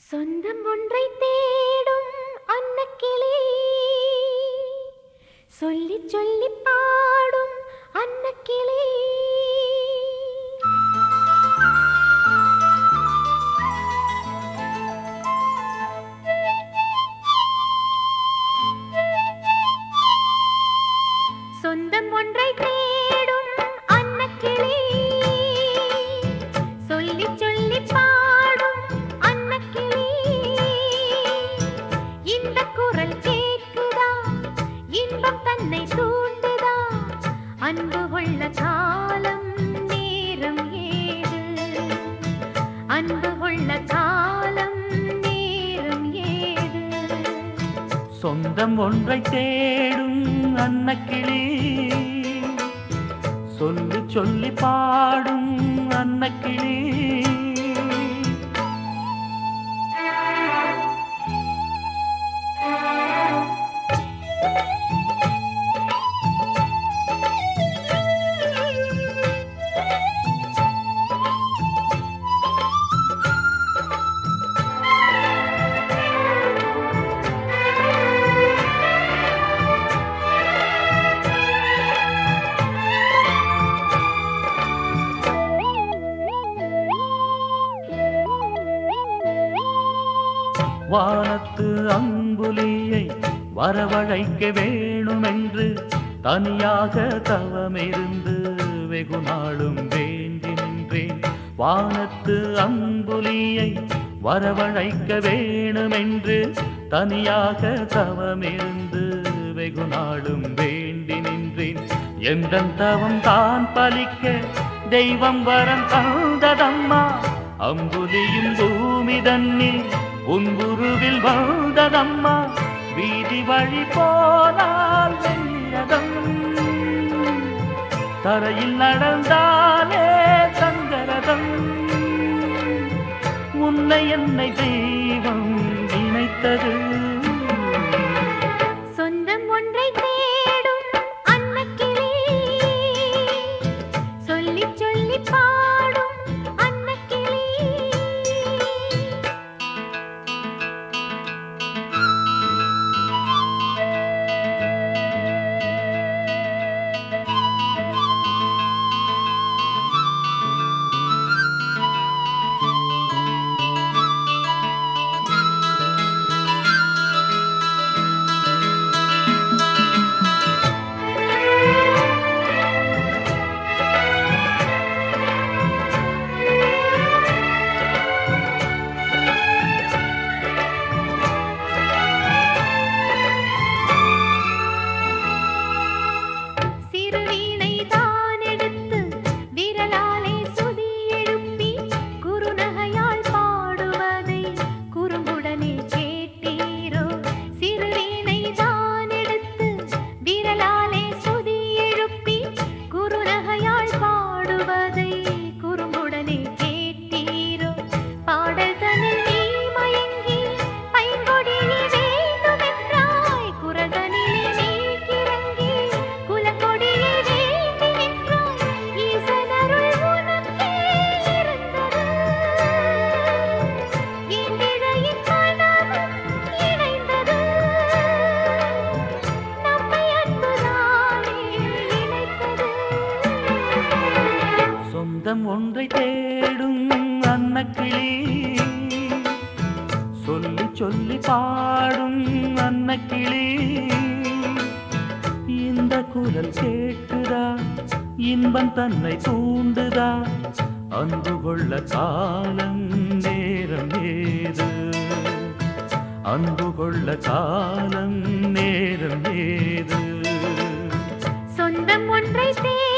சொந்தம் ஒன்றை தேடும் அன்னக்கிளி, சொல்லி சொல்லி பாடும் அன்னக்கிளி. சொந்தம் ஒன்றை தேடும் அன்னக்கிளி, சொல்லி சொல்லி பாடும் அன்னக்கிளி. இந்த குரல் கேட்குதா, இன்பம் தன்னை தூண்டுதா, அன்பு கொள்ள காலம் நேரம் ஏது, அன்பு கொள்ள காலம் நேரம் ஏது. சொந்தம் ஒன்றை தேடும் அன்னக்கிளி, சொல்லி சொல்லி பாடும் அன்னக்கிளி. வானத்து அம்புலியை வரவழைக்க வேணுமென்று தனியாக தவமிருந்து வெகு நாளும் வேண்டி நின்றேன். வானத்து அம்புலியை வரவழைக்க வேணுமென்று தனியாக தவமிருந்து வெகு நாளும் வேண்டி நின்றேன். எந்த தவம் தான் பலிக்க தெய்வம் வரம் தந்ததம்மா, அம்புலியும் பூமி தன்னில் உன் குருவில் வந்ததம்மா. வீதி வழி போனால் வெண்ணிரதம், தரையில் நடந்தாலே தங்கரதம். உன்னை என்னை தெய்வம் இணைத்தது. சொந்தம் ஒன்றை தேடும் அன்னக்கிளி, சொல்லி சொல்லி பாடும் அன்னக்கிளி. சொந்தம் ஒன்றை தேடும் அன்னக்கிளி, சொல்லி சொல்லி பாடும் அன்னக்கிளி. இந்த குரல் கேட்குதா, இன்பம் தன்னை தூண்டுதா, அன்பு கொள்ள காலம் நேரம் ஏது, அன்பு கொள்ள காலம் நேரம் ஏது. சொந்தம் ஒன்றை